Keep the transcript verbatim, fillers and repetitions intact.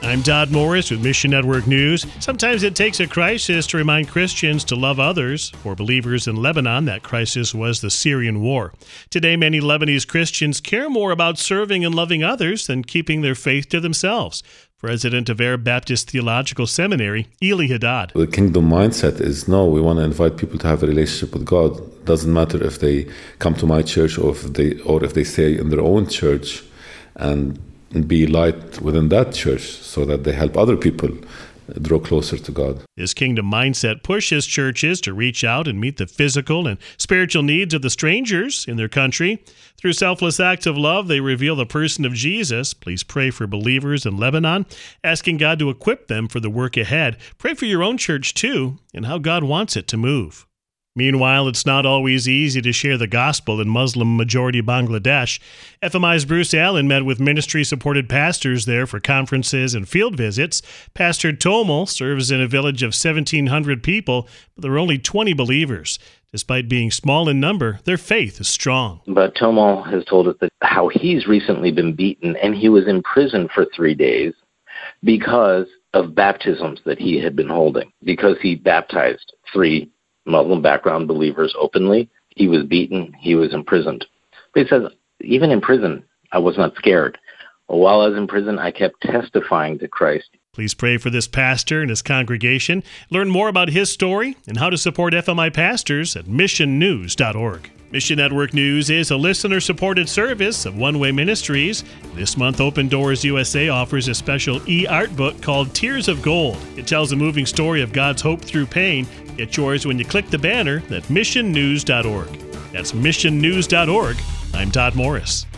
I'm Todd Morris with Mission Network News. Sometimes it takes a crisis to remind Christians to love others. For believers in Lebanon, that crisis was the Syrian war. Today, many Lebanese Christians care more about serving and loving others than keeping their faith to themselves. President of Arab Baptist Theological Seminary, Eli Haddad. The kingdom mindset is, no, we want to invite people to have a relationship with God. It doesn't matter if they come to my church or if they or if they stay in their own church, and be light within that church so that they help other people draw closer to God. This kingdom mindset pushes churches to reach out and meet the physical and spiritual needs of the strangers in their country. Through selfless acts of love, they reveal the person of Jesus. Please pray for believers in Lebanon, asking God to equip them for the work ahead. Pray for your own church, too, and how God wants it to move. Meanwhile, it's not always easy to share the gospel in Muslim-majority Bangladesh. F M I's Bruce Allen met with ministry-supported pastors there for conferences and field visits. Pastor Tomal serves in a village of seventeen hundred people, but there are only twenty believers. Despite being small in number, their faith is strong. But Tomal has told us that how he's recently been beaten, and he was in prison for three days because of baptisms that he had been holding, because he baptized three Muslim background believers openly. He was beaten. He was imprisoned. But he says, even in prison, I was not scared. While I was in prison, I kept testifying to Christ. Please pray for this pastor and his congregation. Learn more about his story and how to support F M I pastors at mission news dot org. Mission Network News is a listener-supported service of One Way Ministries. This month, Open Doors U S A offers a special e-art book called Tears of Gold. It tells a moving story of God's hope through pain. Get yours when you click the banner at mission news dot org. That's mission news dot org. I'm Todd Morris.